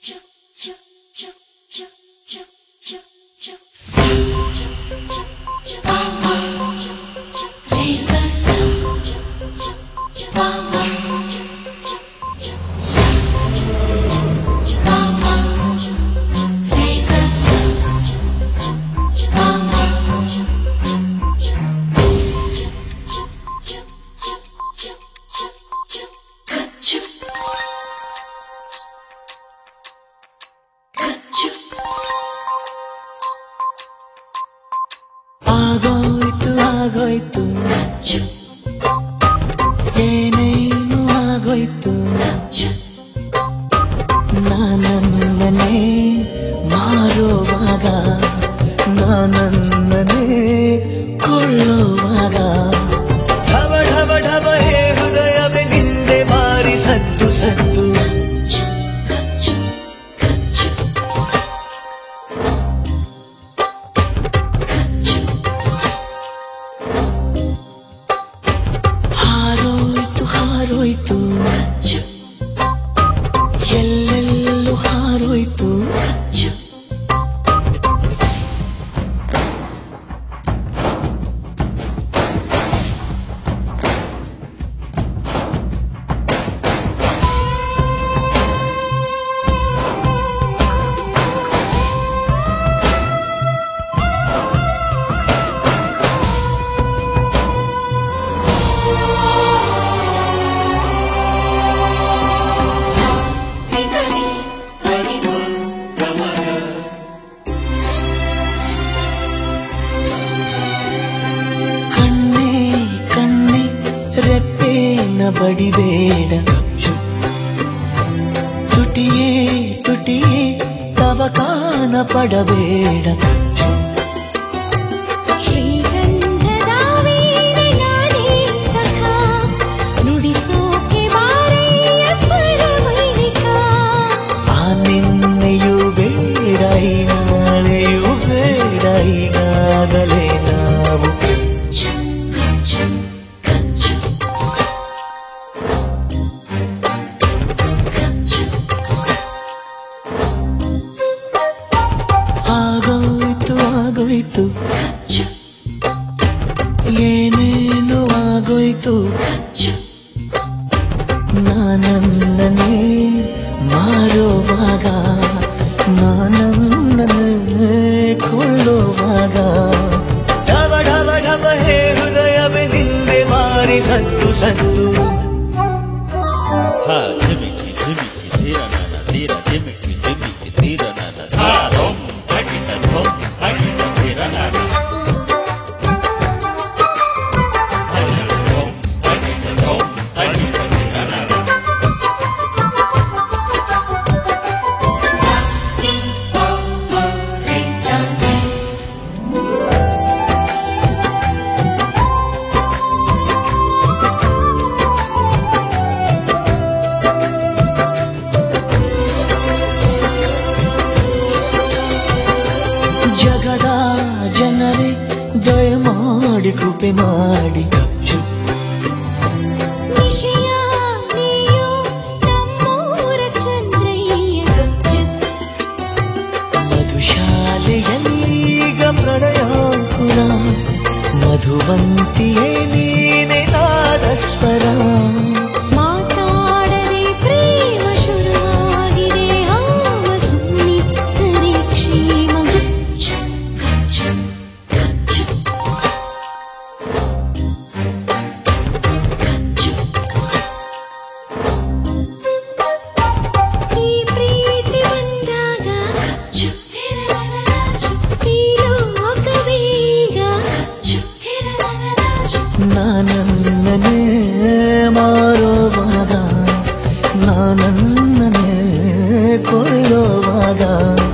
ಆಗೋಯ್ತು ಏನೇನು ಆಗೋಯ್ತು ನಾನನ್ನೇ ಮಾರುವಾಗ ನಾನನ್ನೇ ಕೊಳ್ಳುವಾಗ ಢವ ಢವ ಢವ ಹೇ ಹೃದಯವೇ ನಿಂದೆ ಮಾರಿ ಸದ್ದು ಸದ್ದು ಹಾರೋಯ್ತು ಎಲ್ಲೆಲ್ಲೂ ಹಾರೋಯ್ತು ಬಡಿಬೇಡ ತುಟಿಯೇ ತುಟಿಯೇ ತವಕಾನ ಪಡಬೇಡ ಶ್ರೀಗಂಧದ ವೀಣೆಯಾಡಿ ಸಖ ನುಡಿಸೋಕೆ ಬಾರೆಯ ಸ್ವರ ವೈಣಿಕ ಆ ನಿನ್ನೆಯೂ ಬೇಡ ಈ ನಾಳೆಯೂ ಬೇಡ ಈಗಾಗಲೇ ನಾವು ಆಗೋಯ್ತು ಏನೇನು ಆಗೋಯ್ತು ನಾನನ್ನೇ ಮಾರುವಾಗ ನಾನನ್ನೇ ಕೊಳ್ಳುವಾಗ ಢವ ಢವ ಢವ ಹೇ ಹೃದಯವೇ ನಿಂದೆ ಮಾರಿ ಸದ್ದು ಸದ್ದು ಜಗದ ಜನರೇ ದಯಮಾಡಿ ಕೃಪೆ ಮಾಡಿ ನಿಶೆಯ ನೀಯೋ ನಮ್ಮೂರ ಚಂದ್ರಯ್ಯ ಮಧುಶಾಲೆಯಲ್ಲೀಗ ಪ್ರಣಯಾಂಕುರ ಮಧುವಂತಿಯೇ ನೀನೆ ನಾದಸ್ವರ ಮಾತಾಡದೆ ಪ್ರೇಮ ಶುರುವಾಗಿದೆ ಹಾವ ಸುನ್ನಿತ್ತರೆ ಕ್ಷೇಮ ಈ ಪ್ರೀತಿ ಬಂದಾಗ ಈ ಲೋಕವೀಗ ನಾನನ್ನೇ ಮಾರುವಾಗ ನಾನನ್ನೇ ಕೊಳ್ಳುವಾಗ